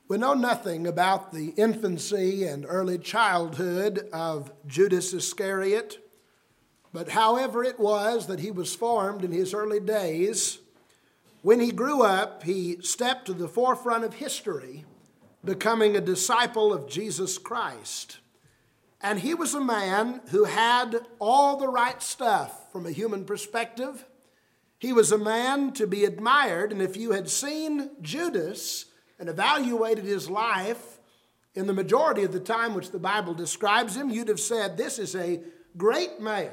We know nothing about the infancy and early childhood of Judas Iscariot, but however it was that he was formed in his early days, when he grew up, he stepped to the forefront of history, becoming a disciple of Jesus Christ. And he was a man who had all the right stuff from a human perspective. He was a man to be admired, and if you had seen Judas and evaluated his life in the majority of the time which the Bible describes him, you'd have said, this is a great man.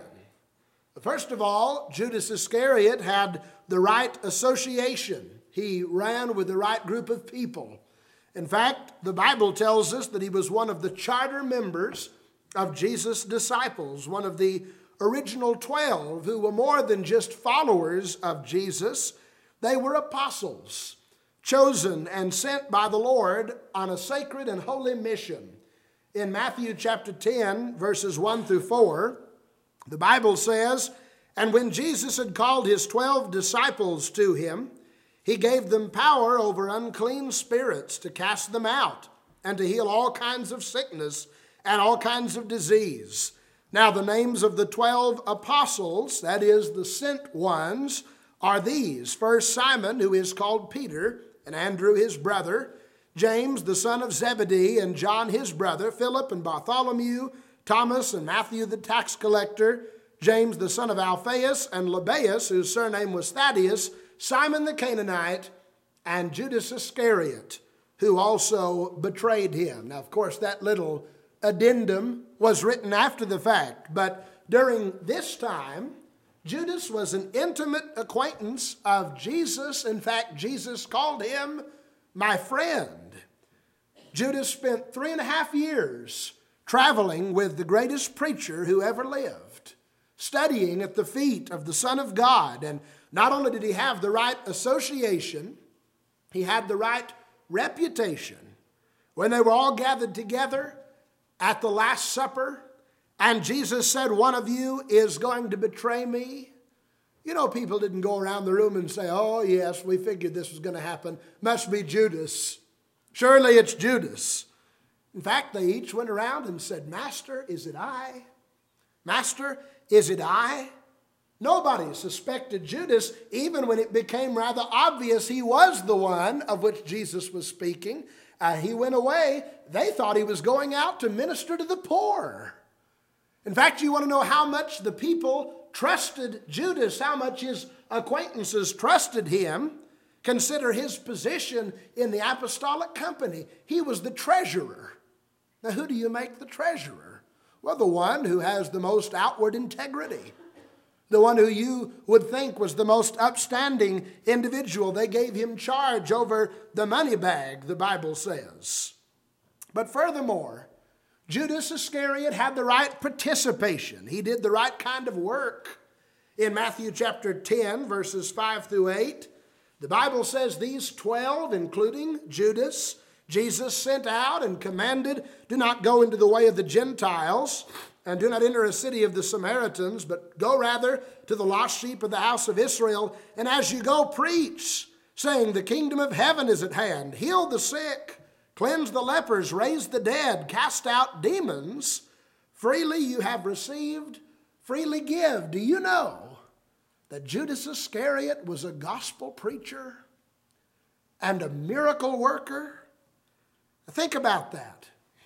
First of all, Judas Iscariot had the right association. He ran with the right group of people. In fact, the Bible tells us that he was one of the charter members of Jesus' disciples, one of the original 12 who were more than just followers of Jesus. They were apostles, chosen and sent by the Lord on a sacred and holy mission. In Matthew chapter 10, verses 1 through 4, the Bible says, "And when Jesus had called his 12 disciples to him, he gave them power over unclean spirits to cast them out and to heal all kinds of sickness and all kinds of disease. Now the names of the 12 apostles, that is the sent ones, are these. First Simon, who is called Peter, and Andrew his brother, James the son of Zebedee, and John his brother, Philip and Bartholomew, Thomas and Matthew the tax collector, James the son of Alphaeus, and Lebbaeus, whose surname was Thaddeus, Simon the Canaanite, and Judas Iscariot, who also betrayed him." Now, of course, that little addendum was written after the fact, but during this time, Judas was an intimate acquaintance of Jesus. In fact, Jesus called him my friend. Judas spent 3.5 years traveling with the greatest preacher who ever lived, studying at the feet of the Son of God. And not only did he have the right association, he had the right reputation. When they were all gathered together at the Last Supper, and Jesus said, "One of you is going to betray me." You know, people didn't go around the room and say, "Oh, yes, we figured this was going to happen. Must be Judas. Surely it's Judas." In fact, they each went around and said, "Master, is it I? Master, is it I?" Nobody suspected Judas, even when it became rather obvious he was the one of which Jesus was speaking. He went away. They thought he was going out to minister to the poor. In fact, you want to know how much the people trusted Judas, how much his acquaintances trusted him. Consider his position in the apostolic company. He was the treasurer. Now, who do you make the treasurer? Well, the one who has the most outward integrity, the one who you would think was the most upstanding individual. They gave him charge over the money bag, the Bible says. But furthermore, Judas Iscariot had the right participation. He did the right kind of work. In Matthew chapter 10, verses 5 through 8, the Bible says these 12, including Judas, Jesus sent out and commanded, "Do not go into the way of the Gentiles, and do not enter a city of the Samaritans, but go rather to the lost sheep of the house of Israel. And as you go, preach, saying, the kingdom of heaven is at hand. Heal the sick, cleanse the lepers, raise the dead, cast out demons. Freely you have received, freely give." Do you know that Judas Iscariot was a gospel preacher and a miracle worker? Think about that.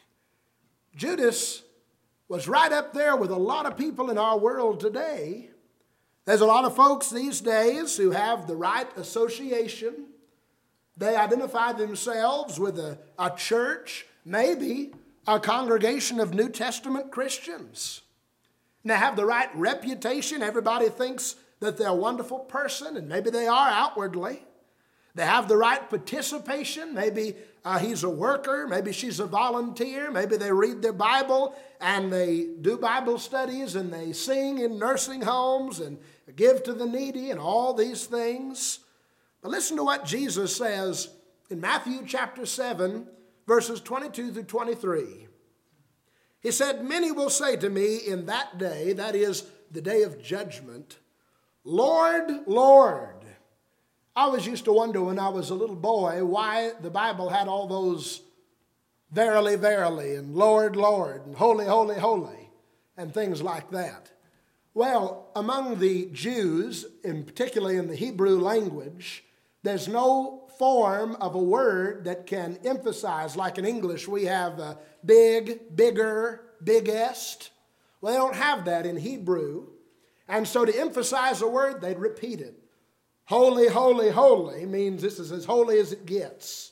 Judas was right up there with a lot of people in our world today. There's a lot of folks these days who have the right association. They identify themselves with a church, maybe a congregation of New Testament Christians. And they have the right reputation. Everybody thinks that they're a wonderful person, and maybe they are outwardly. They have the right participation. Maybe he's a worker. Maybe she's a volunteer. Maybe they read their Bible and they do Bible studies and they sing in nursing homes and give to the needy and all these things. But listen to what Jesus says in Matthew chapter 7, verses 22 through 23. He said, "Many will say to me in that day," that is the day of judgment, "Lord, Lord, I always used to wonder when I was a little boy why the Bible had all those verily, verily, and Lord, Lord, and holy, holy, holy, and things like that. Well, among the Jews, and particularly in the Hebrew language, there's no form of a word that can emphasize, like in English, we have big, bigger, biggest. Well, they don't have that in Hebrew. And so to emphasize a word, they'd repeat it. Holy, holy, holy means this is as holy as it gets.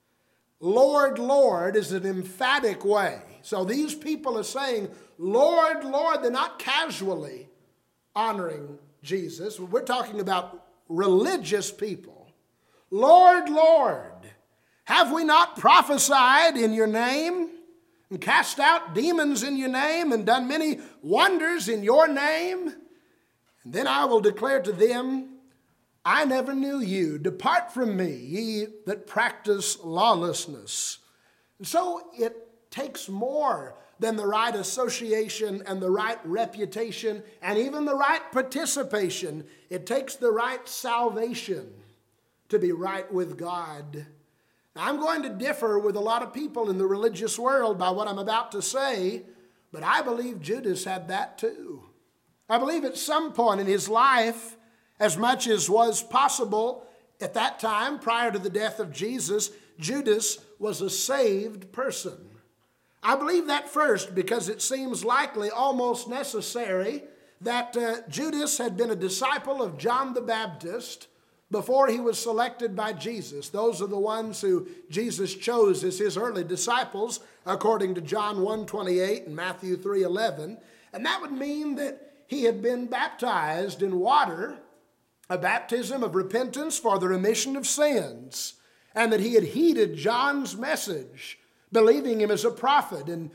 Lord, Lord is an emphatic way. So these people are saying, Lord, Lord. They're not casually honoring Jesus. We're talking about religious people. Lord, Lord, have we not prophesied in your name and cast out demons in your name and done many wonders in your name? And then I will declare to them, I never knew you. Depart from me, ye that practice lawlessness. And so it takes more than the right association and the right reputation and even the right participation. It takes the right salvation to be right with God. Now, I'm going to differ with a lot of people in the religious world by what I'm about to say, but I believe Judas had that too. I believe at some point in his life, as much as was possible at that time, prior to the death of Jesus, Judas was a saved person. I believe that first because it seems likely, almost necessary, that Judas had been a disciple of John the Baptist before he was selected by Jesus. Those are the ones who Jesus chose as his early disciples, according to John 1:28 and Matthew 3:11. And that would mean that he had been baptized in water, a baptism of repentance for the remission of sins, and that he had heeded John's message, believing him as a prophet, and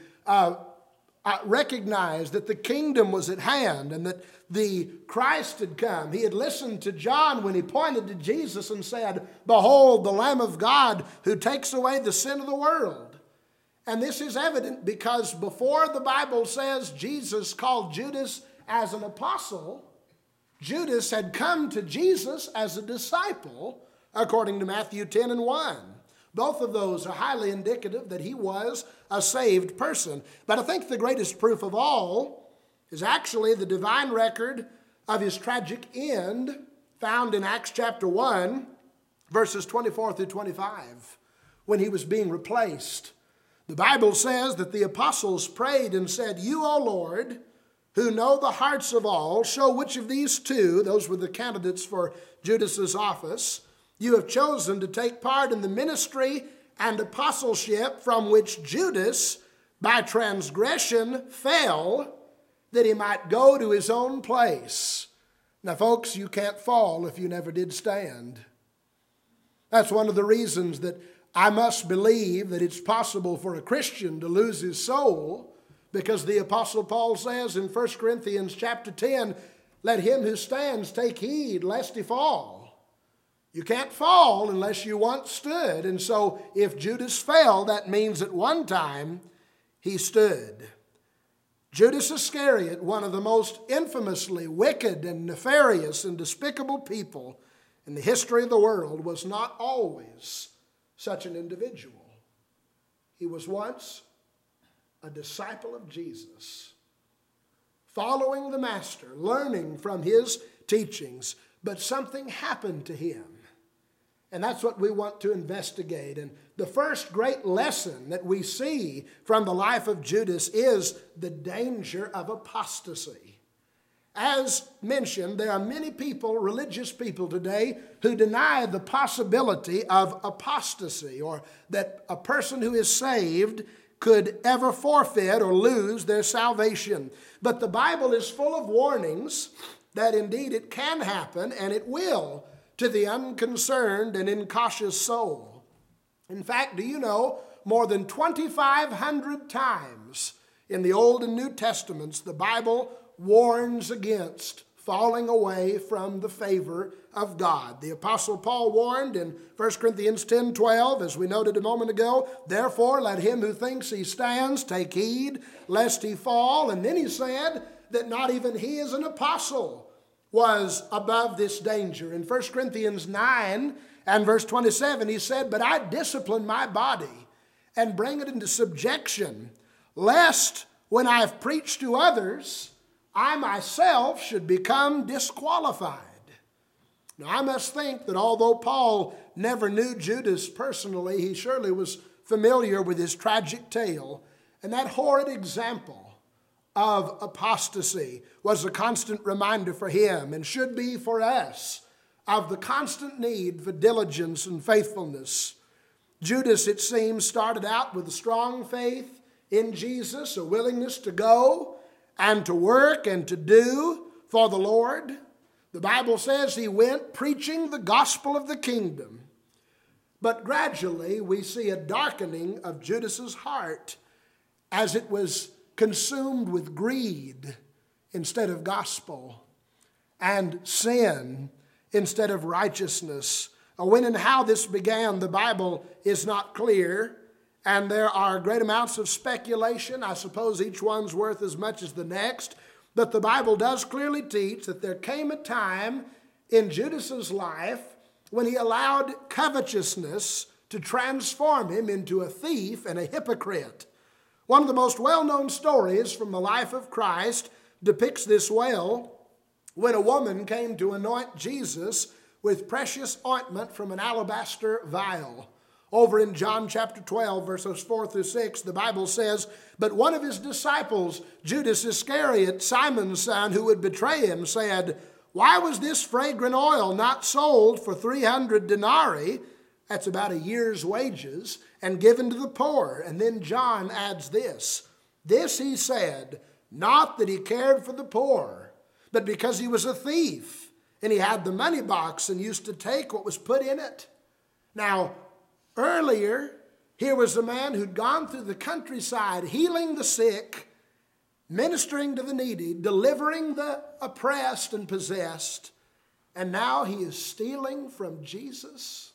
recognized that the kingdom was at hand and that the Christ had come. He had listened to John when he pointed to Jesus and said, Behold, the Lamb of God who takes away the sin of the world. And this is evident because before the Bible says Jesus called Judas as an apostle, Judas had come to Jesus as a disciple, according to Matthew 10:1. Both of those are highly indicative that he was a saved person. But I think the greatest proof of all is actually the divine record of his tragic end found in Acts chapter 1, verses 24 through 25, when he was being replaced. The Bible says that the apostles prayed and said, You, O Lord, who know the hearts of all, show which of these two, those were the candidates for Judas's office, you have chosen to take part in the ministry and apostleship from which Judas, by transgression, fell, that he might go to his own place. Now, folks, you can't fall if you never did stand. That's one of the reasons that I must believe that it's possible for a Christian to lose his soul, because the Apostle Paul says in 1 Corinthians chapter 10, let him who stands take heed lest he fall. You can't fall unless you once stood. And so if Judas fell, that means at one time he stood. Judas Iscariot, one of the most infamously wicked and nefarious and despicable people in the history of the world, was not always such an individual. He was once a disciple of Jesus, following the Master, learning from his teachings, but something happened to him. And that's what we want to investigate. And the first great lesson that we see from the life of Judas is the danger of apostasy. As mentioned, there are many people, religious people today, who deny the possibility of apostasy, or that a person who is saved could ever forfeit or lose their salvation. But the Bible is full of warnings that indeed it can happen, and it will, to the unconcerned and incautious soul. In fact, do you know, more than 2,500 times in the Old and New Testaments, the Bible warns against falling away from the favor of God. The Apostle Paul warned in 1 Corinthians 10:12, as we noted a moment ago, therefore let him who thinks he stands take heed lest he fall. And then he said that not even he is an apostle, was above this danger. In 1 Corinthians 9 and verse 27, he said, "But I discipline my body and bring it into subjection, lest when I have preached to others, I myself should become disqualified." Now, I must think that although Paul never knew Judas personally, he surely was familiar with his tragic tale, and that horrid example of apostasy was a constant reminder for him, and should be for us, of the constant need for diligence and faithfulness. Judas, it seems, started out with a strong faith in Jesus, a willingness to go and to work and to do for the Lord. The Bible says he went preaching the gospel of the kingdom. But gradually we see a darkening of Judas's heart as it was consumed with greed instead of gospel, and sin instead of righteousness. When and how this began, the Bible is not clear, and there are great amounts of speculation. I suppose each one's worth as much as the next, but the Bible does clearly teach that there came a time in Judas's life when he allowed covetousness to transform him into a thief and a hypocrite. One of the most well-known stories from the life of Christ depicts this well, when a woman came to anoint Jesus with precious ointment from an alabaster vial. Over in John chapter 12, verses 4 through 6, the Bible says, "But one of his disciples, Judas Iscariot, Simon's son, who would betray him, said, 'Why was this fragrant oil not sold for 300 denarii, that's about a year's wages, and given to the poor?' And then John adds this, 'This he said, not that he cared for the poor, but because he was a thief, and he had the money box and used to take what was put in it.'" Now, earlier, here was a man who'd gone through the countryside, healing the sick, ministering to the needy, delivering the oppressed and possessed, and now he is stealing from Jesus,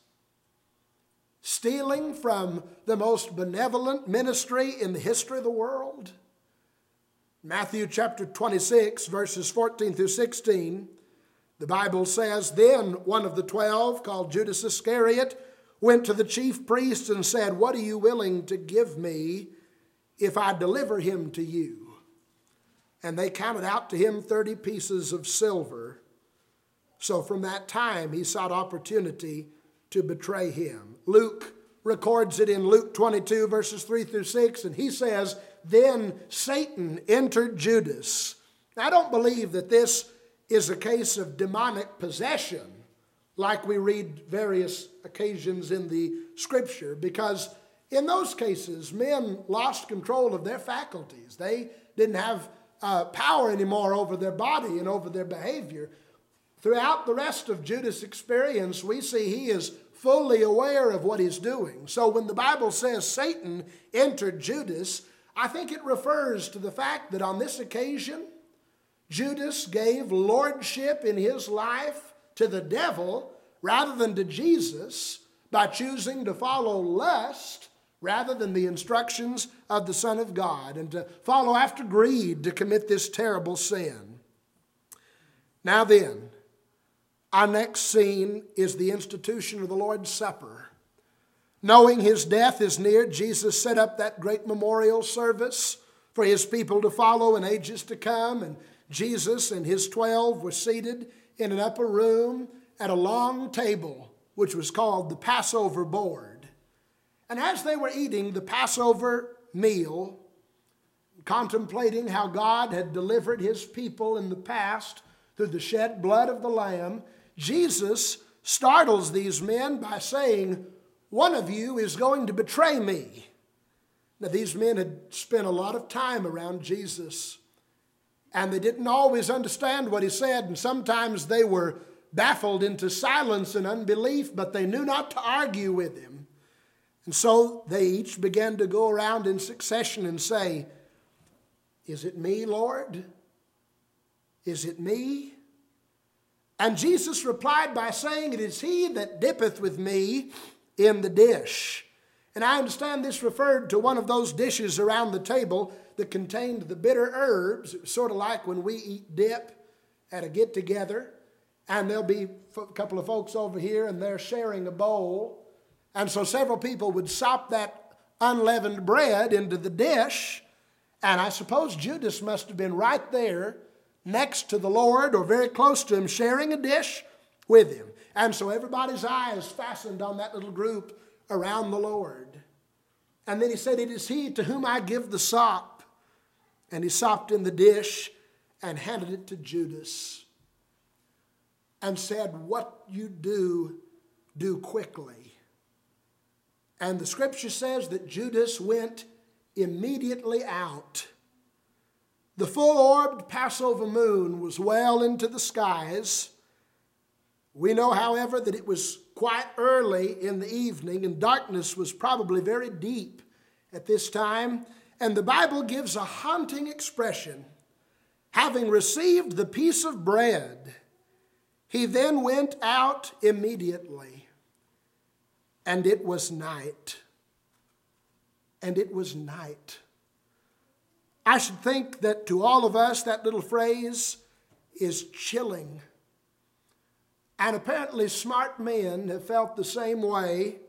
stealing from the most benevolent ministry in the history of the world. Matthew chapter 26, verses 14 through 16, the Bible says, "Then one of the 12, called Judas Iscariot, went to the chief priests and said, 'What are you willing to give me if I deliver him to you?' And they counted out to him 30 pieces of silver. So from that time he sought opportunity to betray him." Luke records it in Luke 22, verses 3 through 6, and he says, "Then Satan entered Judas." Now, I don't believe that this is a case of demonic possession, like we read various occasions in the Scripture, because in those cases, men lost control of their faculties. They didn't have power anymore over their body and over their behavior. Throughout the rest of Judas' experience, we see he is fully aware of what he's doing. So when the Bible says Satan entered Judas, I think it refers to the fact that on this occasion, Judas gave lordship in his life to the devil rather than to Jesus by choosing to follow lust rather than the instructions of the Son of God, and to follow after greed to commit this terrible sin. Now then, our next scene is the institution of the Lord's Supper. Knowing his death is near, Jesus set up that great memorial service for his people to follow in ages to come, and Jesus and his 12 were seated in an upper room at a long table, which was called the Passover board. And as they were eating the Passover meal, contemplating how God had delivered his people in the past through the shed blood of the Lamb, Jesus startles these men by saying, "One of you is going to betray me." Now, these men had spent a lot of time around Jesus, and they didn't always understand what he said, and sometimes they were baffled into silence and unbelief, but they knew not to argue with him. And so they each began to go around in succession and say, "Is it me, Lord? Is it me?" And Jesus replied by saying, "It is he that dippeth with me in the dish." And I understand this referred to one of those dishes around the table that contained the bitter herbs. It was sort of like when we eat dip at a get-together, and there'll be a couple of folks over here, and they're sharing a bowl. And so several people would sop that unleavened bread into the dish, and I suppose Judas must have been right there next to the Lord or very close to him, sharing a dish with him. And so everybody's eye is fastened on that little group around the Lord. And then he said, "It is he to whom I give the sop." And he sopped in the dish and handed it to Judas and said, "What you do, do quickly." And the scripture says that Judas went immediately out. The full-orbed Passover moon was well into the skies. We know, however, that it was quite early in the evening, and darkness was probably very deep at this time. And the Bible gives a haunting expression. Having received the piece of bread, he then went out immediately. And it was night. And it was night. I should think that to all of us, that little phrase is chilling. And apparently smart men have felt the same way.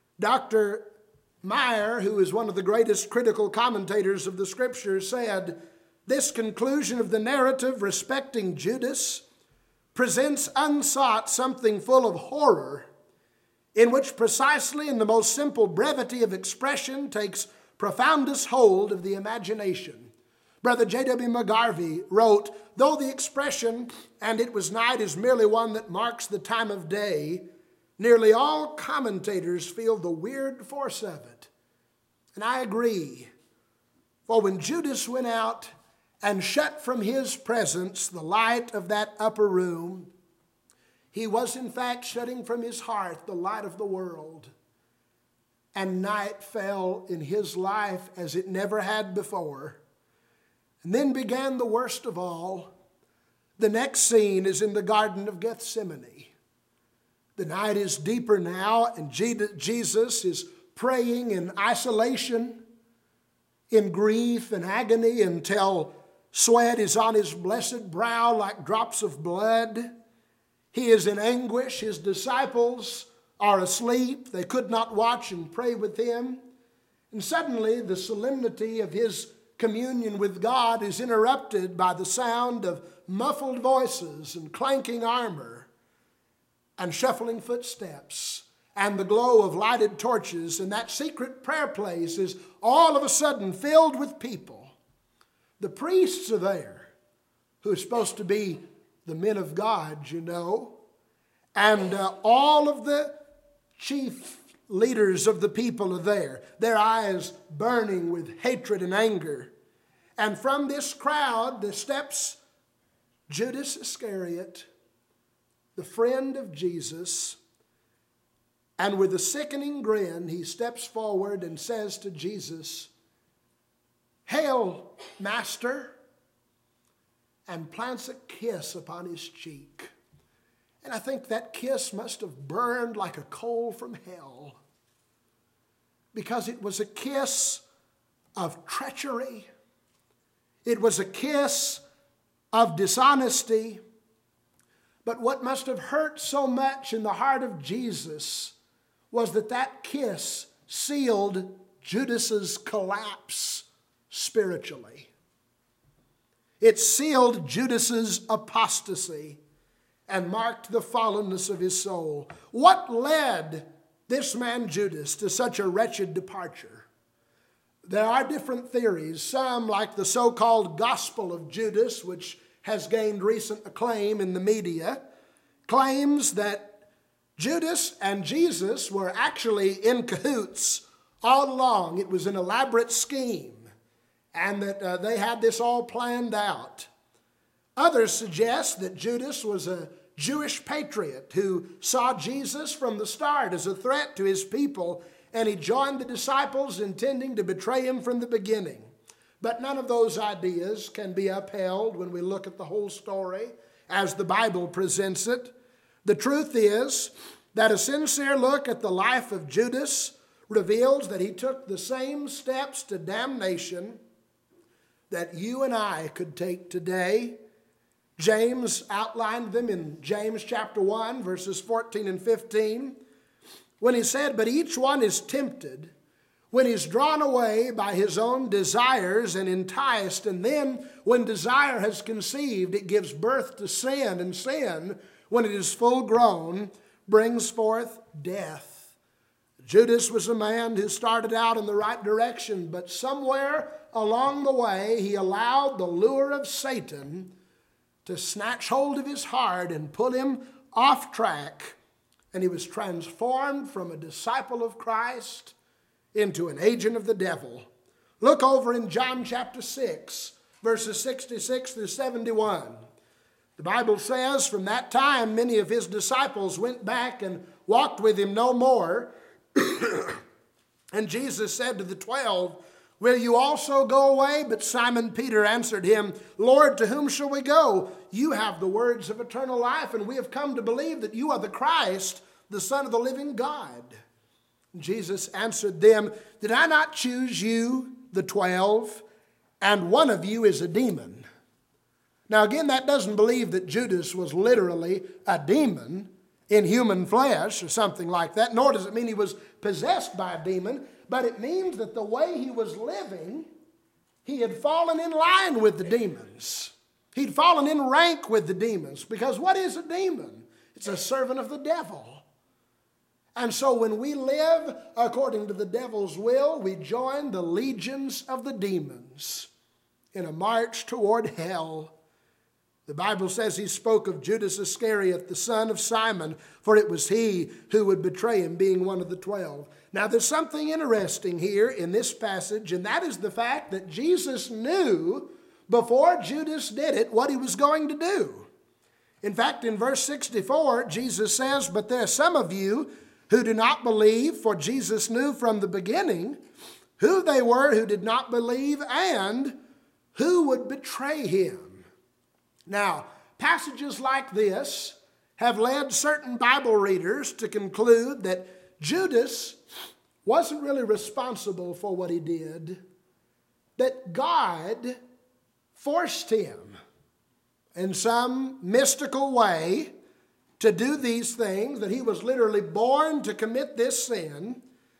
Dr. Meyer, who is one of the greatest critical commentators of the Scriptures, said, "This conclusion of the narrative respecting Judas presents unsought something full of horror, in which precisely in the most simple brevity of expression takes profoundest hold of the imagination." Brother J.W. McGarvey wrote, "Though the expression, 'and it was night,' is merely one that marks the time of day, nearly all commentators feel the weird force of it." And I agree. For when Judas went out and shut from his presence the light of that upper room, he was in fact shutting from his heart the light of the world. And night fell in his life as it never had before. And then began the worst of all. The next scene is in the Garden of Gethsemane. The night is deeper now, and Jesus is praying in isolation, in grief and agony, until sweat is on his blessed brow like drops of blood. He is in anguish. His disciples are asleep. They could not watch and pray with him. And suddenly the solemnity of his communion with God is interrupted by the sound of muffled voices and clanking armor and shuffling footsteps and the glow of lighted torches, and that secret prayer place is all of a sudden filled with people. The priests are there, who are supposed to be the men of God, you know, and all of the chief leaders of the people are there, their eyes burning with hatred and anger. And from this crowd there steps Judas Iscariot, the friend of Jesus, and with a sickening grin he steps forward and says to Jesus, "Hail, Master," and plants a kiss upon his cheek. And I think that kiss must have burned like a coal from hell, because it was a kiss of treachery. It was a kiss of dishonesty. But what must have hurt so much in the heart of Jesus was that that kiss sealed Judas's collapse spiritually. It sealed Judas's apostasy and marked the fallenness of his soul. What led this man Judas to such a wretched departure? There are different theories. Some, like the so-called Gospel of Judas, which has gained recent acclaim in the media, claims that Judas and Jesus were actually in cahoots all along. It was an elaborate scheme, and that they had this all planned out. Others suggest that Judas was a Jewish patriot who saw Jesus from the start as a threat to his people, and he joined the disciples intending to betray him from the beginning. But none of those ideas can be upheld when we look at the whole story as the Bible presents it. The truth is that a sincere look at the life of Judas reveals that he took the same steps to damnation that you and I could take today. James outlined them in James chapter 1, verses 14 and 15, when he said, "But each one is tempted when he's drawn away by his own desires and enticed, and then when desire has conceived, it gives birth to sin, and sin, when it is full grown, brings forth death." Judas was a man who started out in the right direction, but somewhere along the way he allowed the lure of Satan to snatch hold of his heart and pull him off track, and he was transformed from a disciple of Christ into an agent of the devil. Look over in John chapter 6, verses 66 through 71. The Bible says, "From that time many of his disciples went back and walked with him no more. And Jesus said to the 12, 'Will you also go away?' But Simon Peter answered him, 'Lord, to whom shall we go? You have the words of eternal life, and we have come to believe that you are the Christ, the Son of the living God.' Jesus answered them, 'Did I not choose you, the 12, and one of you is a demon?'" Now again, that doesn't believe that Judas was literally a demon in human flesh or something like that, nor does it mean he was possessed by a demon, but it means that the way he was living, he had fallen in line with the demons. He'd fallen in rank with the demons, because what is a demon? It's a servant of the devil. And so when we live according to the devil's will, we join the legions of the demons in a march toward hell. The Bible says he spoke of Judas Iscariot, the son of Simon, for it was he who would betray him, being one of the 12. Now there's something interesting here in this passage, and that is the fact that Jesus knew before Judas did it what he was going to do. In fact, in verse 64, Jesus says, "But there are some of you who do not believe, for Jesus knew from the beginning who they were who did not believe and who would betray him." Now, passages like this have led certain Bible readers to conclude that Judas wasn't really responsible for what he did, that God forced him in some mystical way to do these things, that he was literally born to commit this sin.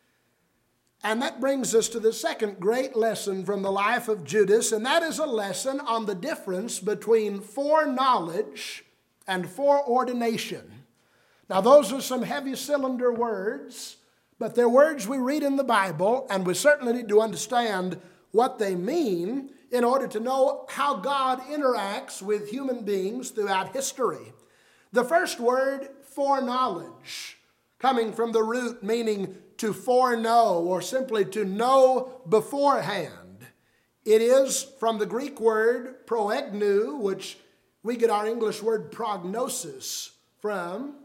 And that brings us to the second great lesson from the life of Judas, and that is a lesson on the difference between foreknowledge and foreordination. Now those are some heavy cylinder words, but they're words we read in the Bible, and we certainly need to understand what they mean in order to know how God interacts with human beings throughout history. The first word, foreknowledge, coming from the root meaning to foreknow or simply to know beforehand. It is from the Greek word proegnu, which we get our English word prognosis from.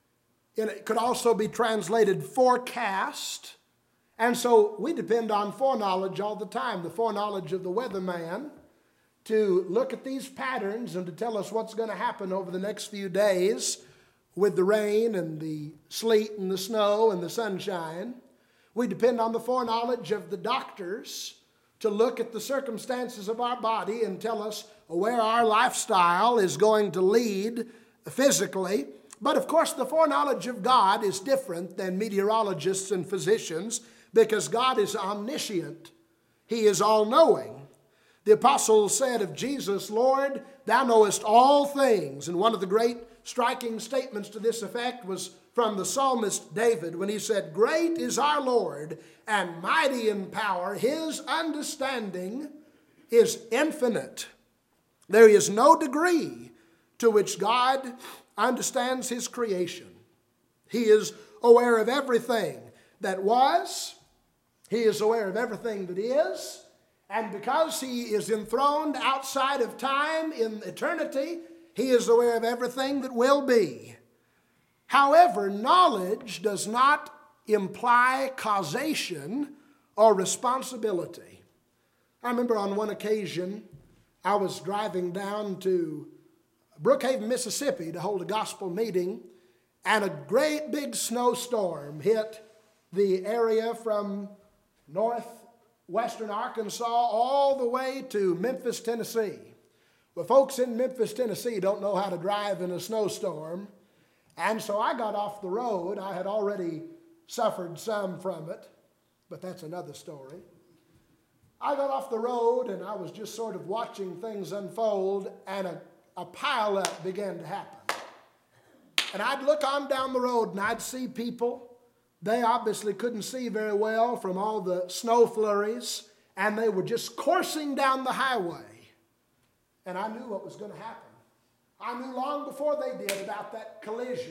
And it could also be translated forecast. And so we depend on foreknowledge all the time, the foreknowledge of the weatherman, to look at these patterns and to tell us what's going to happen over the next few days with the rain and the sleet and the snow and the sunshine. We depend on the foreknowledge of the doctors to look at the circumstances of our body and tell us where our lifestyle is going to lead physically. But of course, the foreknowledge of God is different than meteorologists and physicians, because God is omniscient. He is all-knowing. The apostle said of Jesus, "Lord, thou knowest all things." And one of the great striking statements to this effect was from the psalmist David, when he said, "Great is our Lord and mighty in power. His understanding is infinite." There is no degree to which God understands his creation. He is aware of everything that was. He is aware of everything that is. And because he is enthroned outside of time in eternity, he is aware of everything that will be. However, knowledge does not imply causation or responsibility. I remember on one occasion, I was driving down to Brookhaven, Mississippi to hold a gospel meeting, and a great big snowstorm hit the area from northwestern Arkansas all the way to Memphis, Tennessee. But folks in Memphis, Tennessee don't know how to drive in a snowstorm. And so I got off the road. I had already suffered some from it, but that's another story. I got off the road and I was just sort of watching things unfold, and a pileup began to happen. And I'd look on down the road and I'd see people. They obviously couldn't see very well from all the snow flurries, and they were just coursing down the highway. And I knew what was going to happen. I knew long before they did about that collision.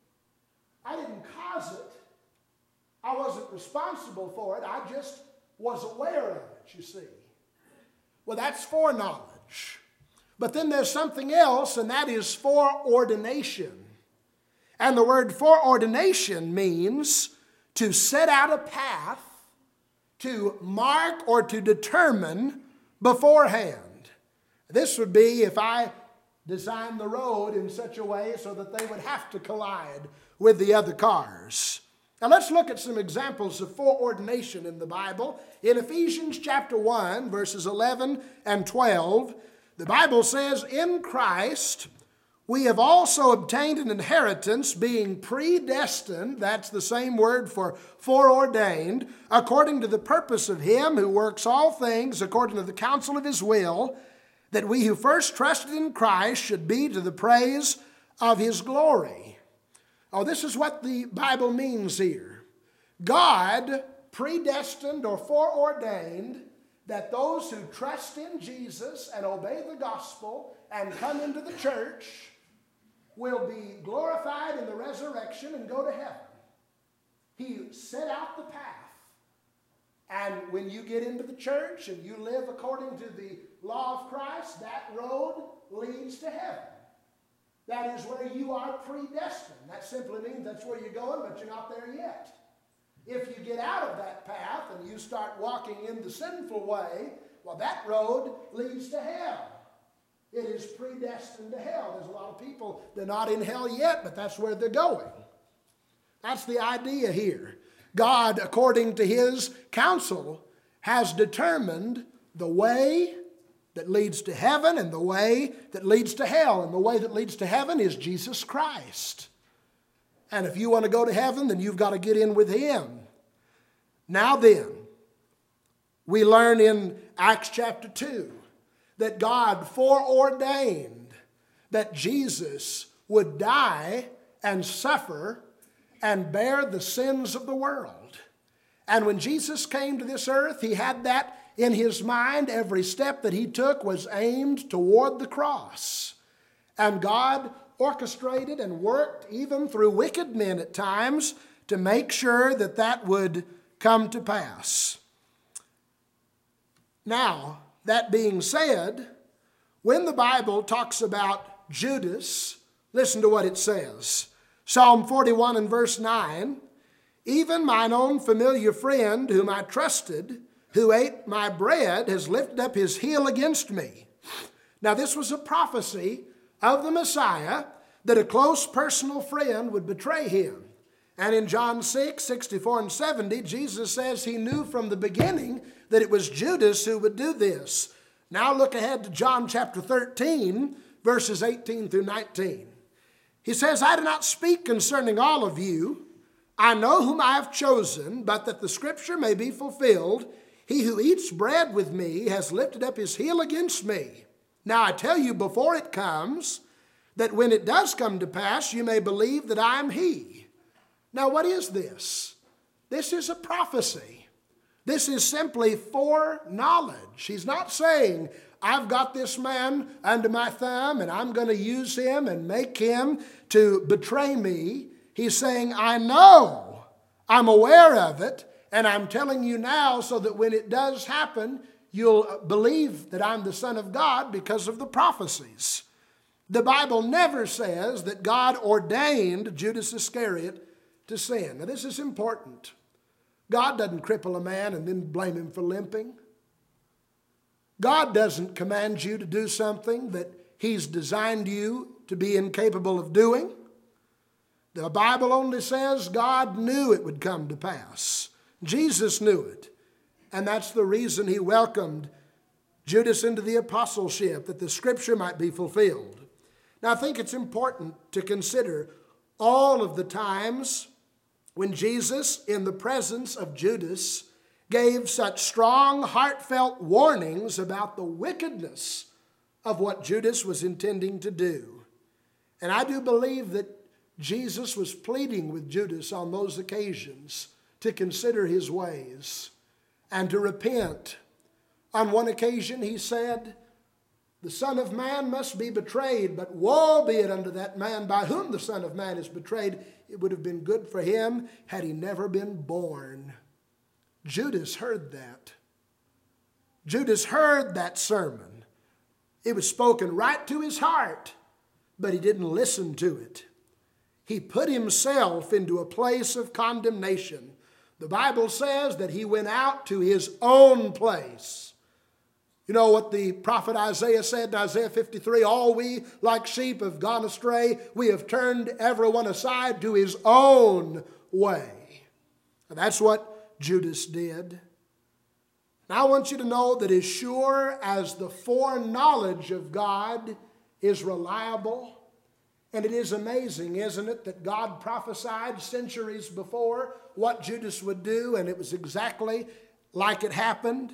I didn't cause it. I wasn't responsible for it. I just was aware of it, you see. Well, that's foreknowledge. But then there's something else, and that is foreordination. And the word foreordination means to set out a path, to mark or to determine beforehand. This would be if I designed the road in such a way so that they would have to collide with the other cars. Now let's look at some examples of foreordination in the Bible. In Ephesians chapter 1, verses 11 and 12, the Bible says, "In Christ we have also obtained an inheritance, being predestined," that's the same word for foreordained, "according to the purpose of Him who works all things according to the counsel of His will, that we who first trusted in Christ should be to the praise of His glory." Oh, this is what the Bible means here. God predestined or foreordained that those who trust in Jesus and obey the gospel and come into the church will be glorified in the resurrection and go to heaven. He set out the path. And when you get into the church and you live according to the law of Christ, that road leads to heaven. That is where you are predestined. That simply means that's where you're going, but you're not there yet. If you get out of that path and you start walking in the sinful way, well, that road leads to hell. It is predestined to hell. There's a lot of people, they're not in hell yet, but that's where they're going. That's the idea here. God, according to His counsel, has determined the way that leads to heaven and the way that leads to hell. And the way that leads to heaven is Jesus Christ. And if you want to go to heaven, then you've got to get in with Him. Now then, we learn in Acts chapter 2 that God foreordained that Jesus would die and suffer and bear the sins of the world. And when Jesus came to this earth, He had that in His mind. Every step that He took was aimed toward the cross. And God orchestrated and worked even through wicked men at times to make sure that that would come to pass. Now, that being said, when the Bible talks about Judas, listen to what it says. Psalm 41 and verse 9, "Even mine own familiar friend whom I trusted, who ate my bread, has lifted up his heel against me." Now this was a prophecy of the Messiah that a close personal friend would betray Him. And in John 6, 64 and 70, Jesus says He knew from the beginning that it was Judas who would do this. Now look ahead to John chapter 13, verses 18 through 19. He says, "I do not speak concerning all of you. I know whom I have chosen, but that the scripture may be fulfilled. He who eats bread with me has lifted up his heel against me. Now I tell you before it comes, that when it does come to pass, you may believe that I am He." Now what is this? This is a prophecy. This is simply foreknowledge. He's not saying, I've got this man under my thumb and I'm going to use him and make him to betray me. He's saying, I know, I'm aware of it, and I'm telling you now so that when it does happen, you'll believe that I'm the Son of God because of the prophecies. The Bible never says that God ordained Judas Iscariot to sin. Now this is important. God doesn't cripple a man and then blame him for limping. God doesn't command you to do something that He's designed you to be incapable of doing. The Bible only says God knew it would come to pass. Jesus knew it. And that's the reason He welcomed Judas into the apostleship, that the scripture might be fulfilled. Now, I think it's important to consider all of the times when Jesus, in the presence of Judas, gave such strong, heartfelt warnings about the wickedness of what Judas was intending to do. And I do believe that Jesus was pleading with Judas on those occasions to consider his ways and to repent. On one occasion he said, "The Son of Man must be betrayed, but woe be it unto that man by whom the Son of Man is betrayed. It would have been good for him had he never been born." Judas heard that. Judas heard that sermon. It was spoken right to his heart, but he didn't listen to it. He put himself into a place of condemnation. The Bible says that he went out to his own place. You know what the prophet Isaiah said in Isaiah 53, "All we like sheep have gone astray. We have turned everyone aside to his own way." And that's what Judas did. Now I want you to know that as sure as the foreknowledge of God is reliable, and it is amazing, isn't it, that God prophesied centuries before what Judas would do, and it was exactly like it happened.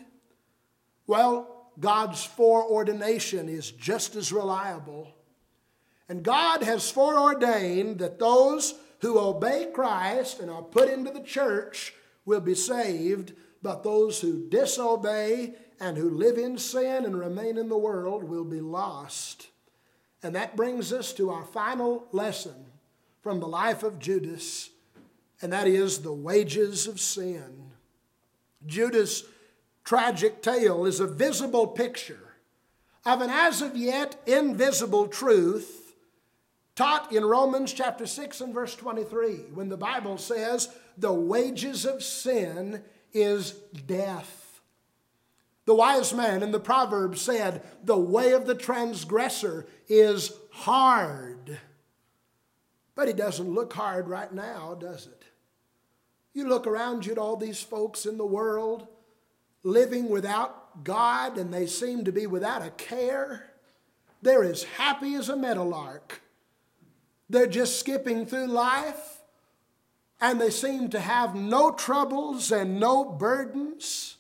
Well, God's foreordination is just as reliable. And God has foreordained that those who obey Christ and are put into the church will be saved, but those who disobey and who live in sin and remain in the world will be lost. And that brings us to our final lesson from the life of Judas, and that is the wages of sin. Judas' tragic tale is a visible picture of an as of yet invisible truth taught in Romans chapter 6 and verse 23, when the Bible says the wages of sin is death. The wise man in the Proverbs said, "The way of the transgressor is hard." But it doesn't look hard right now, does it? You look around you at all these folks in the world living without God, and they seem to be without a care. They're as happy as a meadowlark. They're just skipping through life, and they seem to have no troubles and no burdens.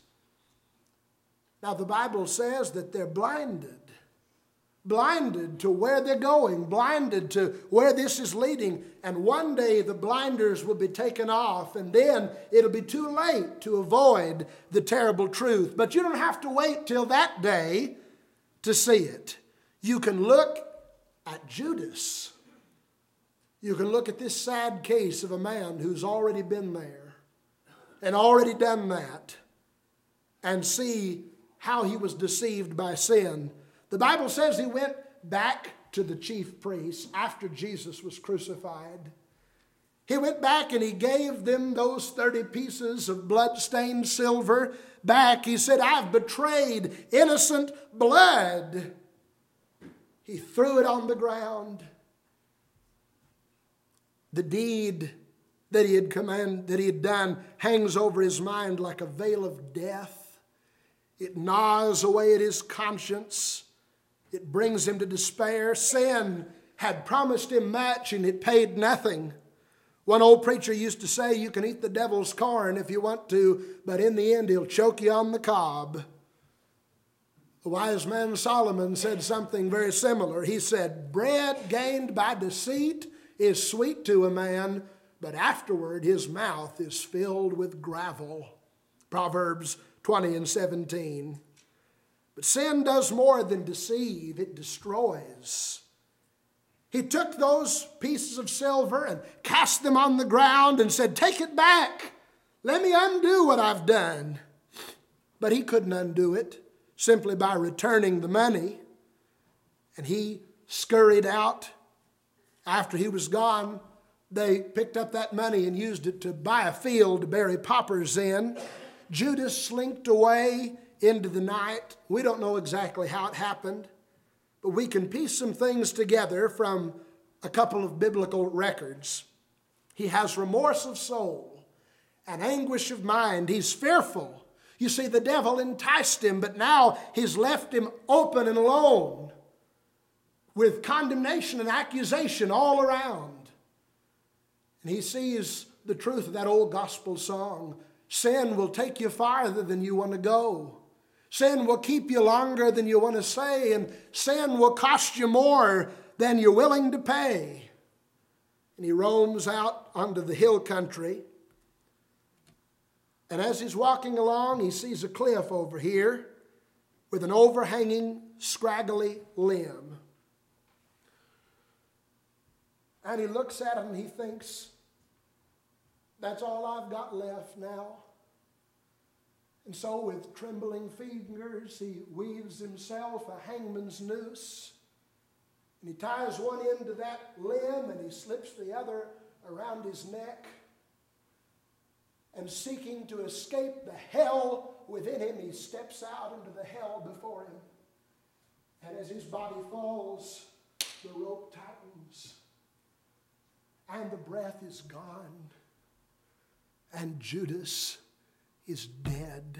Now, the Bible says that they're blinded to where they're going, blinded to where this is leading. And one day the blinders will be taken off, and then it'll be too late to avoid the terrible truth. But you don't have to wait till that day to see it. You can look at Judas. You can look at this sad case of a man who's already been there and already done that, and see how he was deceived by sin. The Bible says he went back to the chief priests after Jesus was crucified. He went back and he gave them those 30 pieces of blood-stained silver back. He said, "I've betrayed innocent blood." He threw it on the ground. The deed that he had done hangs over his mind like a veil of death. It gnaws away at his conscience. It brings him to despair. Sin had promised him much, and it paid nothing. One old preacher used to say, "You can eat the devil's corn if you want to, but in the end he'll choke you on the cob." The wise man Solomon said something very similar. He said, "Bread gained by deceit is sweet to a man, but afterward his mouth is filled with gravel." Proverbs 20 and 17. But sin does more than deceive, it destroys. He took those pieces of silver and cast them on the ground and said, "Take it back. Let me undo what I've done." But he couldn't undo it simply by returning the money. And he scurried out. After he was gone, they picked up that money and used it to buy a field to bury paupers in. Judas slinked away into the night. We don't know exactly how it happened, but we can piece some things together from a couple of biblical records. He has remorse of soul and anguish of mind. He's fearful. You see, the devil enticed him, but now he's left him open and alone with condemnation and accusation all around. And he sees the truth of that old gospel song. Sin will take you farther than you want to go. Sin will keep you longer than you want to stay, and sin will cost you more than you're willing to pay. And he roams out onto the hill country. And as he's walking along, he sees a cliff over here with an overhanging, scraggly limb. And he looks at it and he thinks, that's all I've got left now. And so with trembling fingers, he weaves himself a hangman's noose. And he ties one end to that limb and he slips the other around his neck. And seeking to escape the hell within him, he steps out into the hell before him. And as his body falls, the rope tightens. And the breath is gone. And Judas is dead.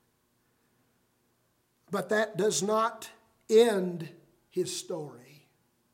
But that does not end his story.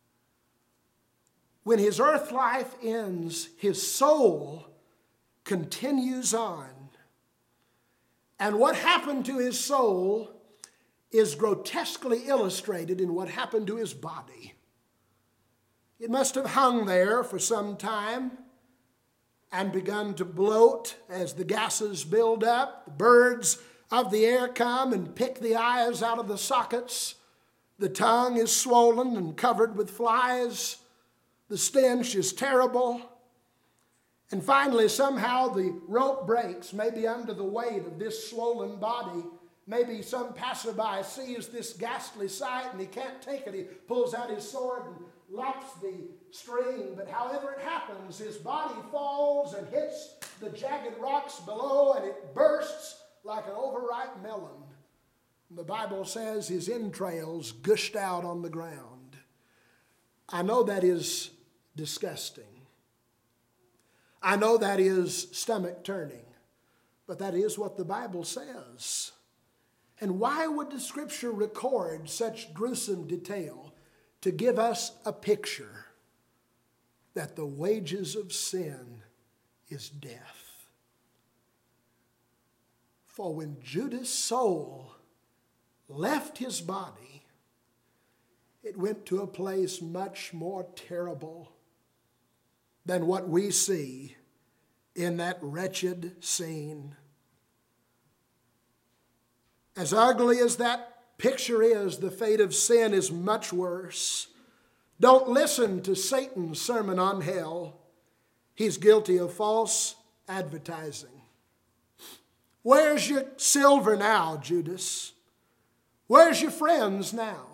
When his earth life ends, his soul continues on. And what happened to his soul is grotesquely illustrated in what happened to his body. It must have hung there for some time and begun to bloat as the gases build up. The birds of the air come and pick the eyes out of the sockets. The tongue is swollen and covered with flies. The stench is terrible. And finally, somehow the rope breaks, maybe under the weight of this swollen body. Maybe some passerby sees this ghastly sight and he can't take it. He pulls out his sword and lops the string. But however it happens, his body falls and hits the jagged rocks below and it bursts like an overripe melon. And the Bible says his entrails gushed out on the ground. I know that is disgusting. I know that is stomach turning, but that is what the Bible says. And why would the Scripture record such gruesome detail? To give us a picture that the wages of sin is death. For when Judas' soul left his body, it went to a place much more terrible than what we see in that wretched scene. As ugly as that picture is, the fate of sin is much worse. Don't listen to Satan's sermon on hell. He's guilty of false advertising. Where's your silver now, Judas? Where's your friends now?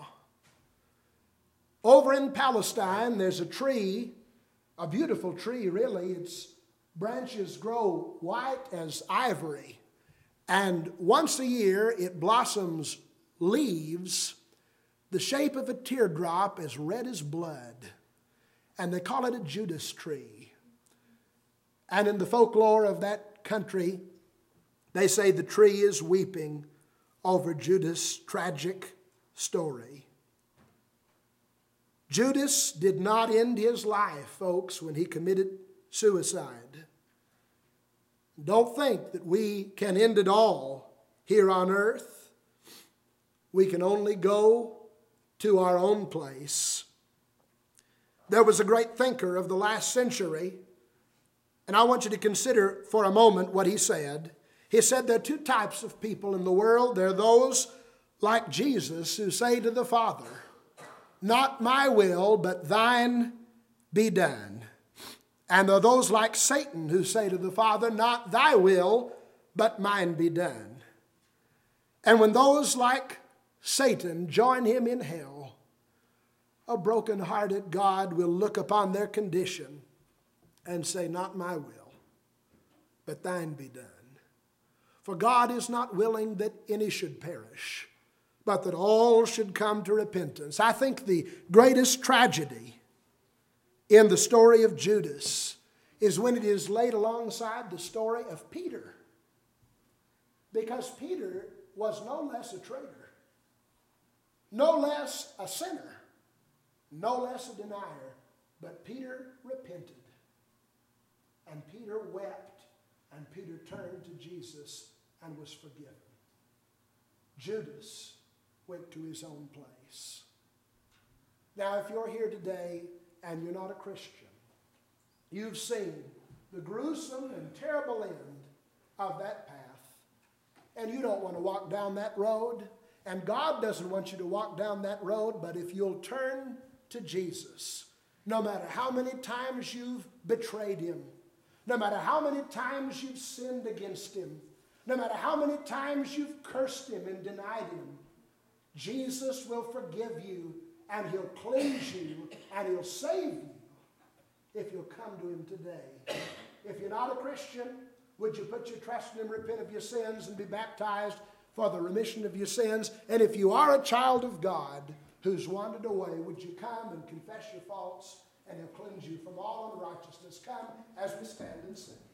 Over in Palestine, there's a tree, a beautiful tree, really. Its branches grow white as ivory. And once a year, it blossoms leaves the shape of a teardrop as red as blood. And they call it a Judas tree. And in the folklore of that country, they say the tree is weeping over Judas' tragic story. Judas did not end his life, folks, when he committed suicide. Don't think that we can end it all here on earth. We can only go to our own place. There was a great thinker of the last century, and I want you to consider for a moment what he said. He said there are two types of people in the world. There are those like Jesus who say to the Father, "Not my will, but thine be done." And there are those like Satan who say to the Father, "Not thy will, but mine be done." And when those like Satan join him in hell, a broken-hearted God will look upon their condition and say, "Not my will, but thine be done." For God is not willing that any should perish, but that all should come to repentance. I think the greatest tragedy in the story of Judas is when it is laid alongside the story of Peter. Because Peter was no less a traitor, no less a sinner, no less a denier, but Peter repented. And Peter wept, and Peter turned to Jesus and was forgiven. Judas went to his own place. Now, if you're here today and you're not a Christian, you've seen the gruesome and terrible end of that path, and you don't want to walk down that road, and God doesn't want you to walk down that road, but if you'll turn to Jesus, no matter how many times you've betrayed him, no matter how many times you've sinned against him, no matter how many times you've cursed him and denied him, Jesus will forgive you, and he'll cleanse you, and he'll save you if you'll come to him today. If you're not a Christian, would you put your trust in him, repent of your sins, and be baptized for the remission of your sins? And if you are a child of God who's wandered away, would you come and confess your faults, and he'll cleanse you from all unrighteousness? Come as we stand and sing.